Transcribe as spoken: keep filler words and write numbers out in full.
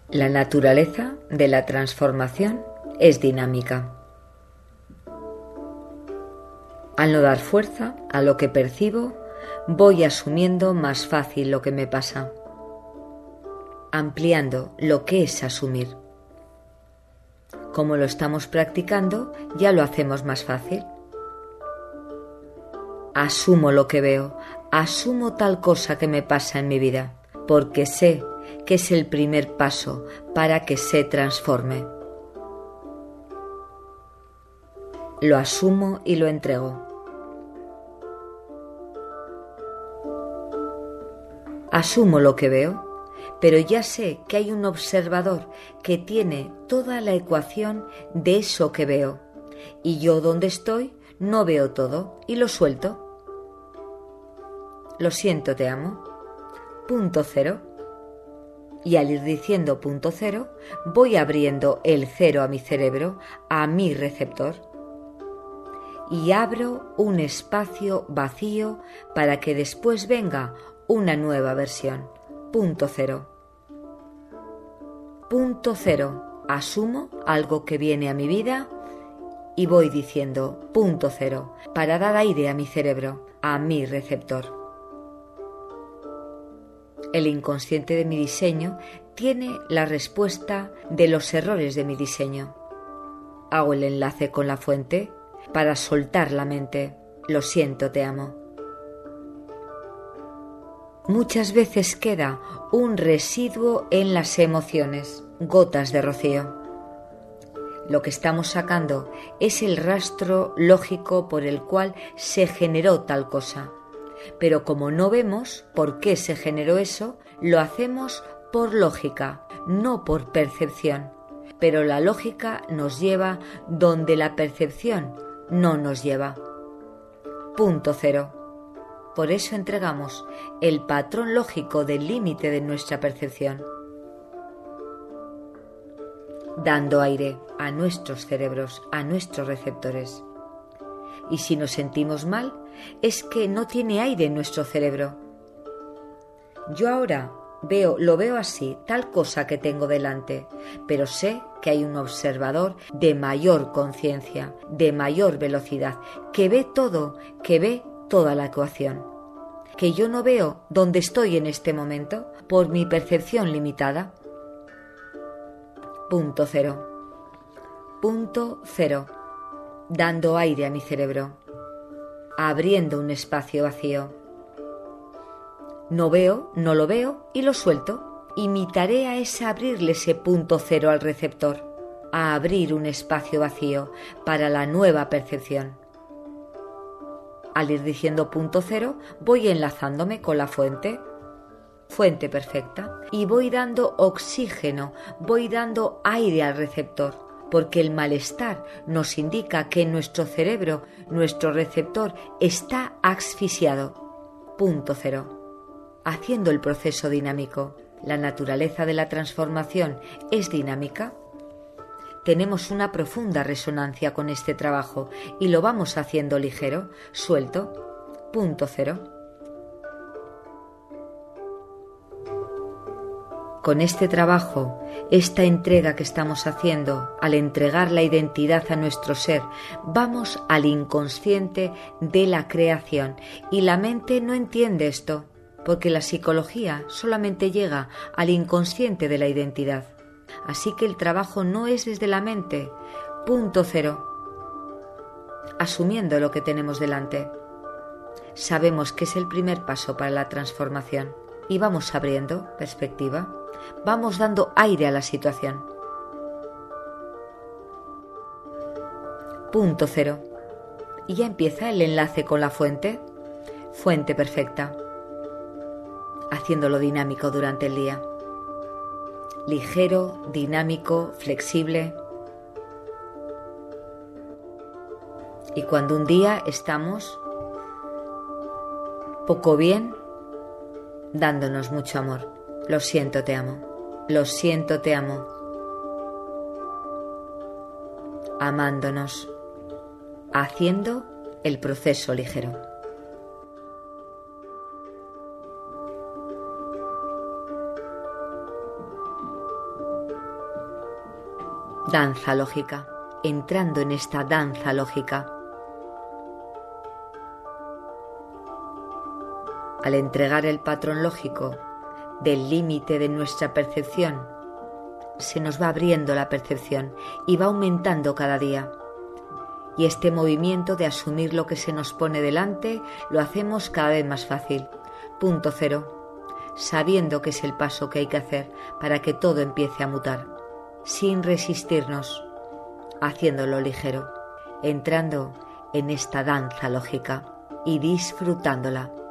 La naturaleza de la transformación es dinámica. Al no dar fuerza a lo que percibo, voy asumiendo más fácil lo que me pasa, ampliando lo que es asumir. Como lo estamos practicando, ya lo hacemos más fácil. Asumo lo que veo, asumo tal cosa que me pasa en mi vida, porque sé que es el primer paso para que se transforme. Lo asumo y lo entrego. Asumo lo que veo, pero ya sé que hay un observador que tiene toda la ecuación de eso que veo, y yo donde estoy no veo todo y lo suelto. Lo siento, te amo. Punto cero. Y al ir diciendo punto cero, voy abriendo el cero a mi cerebro, a mi receptor. Y abro un espacio vacío para que después venga una nueva versión. Punto cero. Punto cero. Asumo algo que viene a mi vida y voy diciendo punto cero para dar aire a mi cerebro, a mi receptor. El inconsciente de mi diseño tiene la respuesta de los errores de mi diseño. Hago el enlace con la fuente para soltar la mente. Lo siento, te amo. Muchas veces queda un residuo en las emociones, gotas de rocío. Lo que estamos sacando es el rastro lógico por el cual se generó tal cosa. Pero como no vemos por qué se generó eso, lo hacemos por lógica, no por percepción. Pero la lógica nos lleva donde la percepción no nos lleva. Punto cero. Por eso entregamos el patrón lógico del límite de nuestra percepción, dando aire a nuestros cerebros, a nuestros receptores. Y si nos sentimos mal, es que no tiene aire en nuestro cerebro. Yo ahora veo, lo veo así, tal cosa que tengo delante, pero sé que hay un observador de mayor conciencia, de mayor velocidad, que ve todo, que ve toda la ecuación. Que yo no veo dónde estoy en este momento por mi percepción limitada. Punto cero. Punto cero. Dando aire a mi cerebro, abriendo un espacio vacío. No veo, no lo veo y lo suelto. Y mi tarea es abrirle ese punto cero al receptor, a abrir un espacio vacío para la nueva percepción. Al ir diciendo punto cero, voy enlazándome con la fuente, fuente perfecta, y voy dando oxígeno, voy dando aire al receptor, porque el malestar nos indica que nuestro cerebro, nuestro receptor, está asfixiado. Punto cero. Haciendo el proceso dinámico. La naturaleza de la transformación es dinámica. Tenemos una profunda resonancia con este trabajo y lo vamos haciendo ligero, suelto. Punto cero. Con este trabajo, esta entrega que estamos haciendo, al entregar la identidad a nuestro ser, vamos al inconsciente de la creación y la mente no entiende esto, porque la psicología solamente llega al inconsciente de la identidad. Así que el trabajo no es desde la mente. Punto cero. Asumiendo lo que tenemos delante. Sabemos que es el primer paso para la transformación y vamos abriendo perspectiva. Vamos dando aire a la situación. Punto cero. Y ya empieza el enlace con la fuente. Fuente perfecta. Haciéndolo dinámico durante el día. Ligero, dinámico, flexible. Y cuando un día estamos poco bien, dándonos mucho amor. Lo siento, te amo. Lo siento, te amo. Amándonos. Haciendo el proceso ligero. Danza lógica, entrando en esta danza lógica. Al entregar el patrón lógico del límite de nuestra percepción, se nos va abriendo la percepción y va aumentando cada día. Y este movimiento de asumir lo que se nos pone delante lo hacemos cada vez más fácil. Punto cero, sabiendo que es el paso que hay que hacer para que todo empiece a mutar, sin resistirnos, haciéndolo ligero, entrando en esta danza lógica y disfrutándola.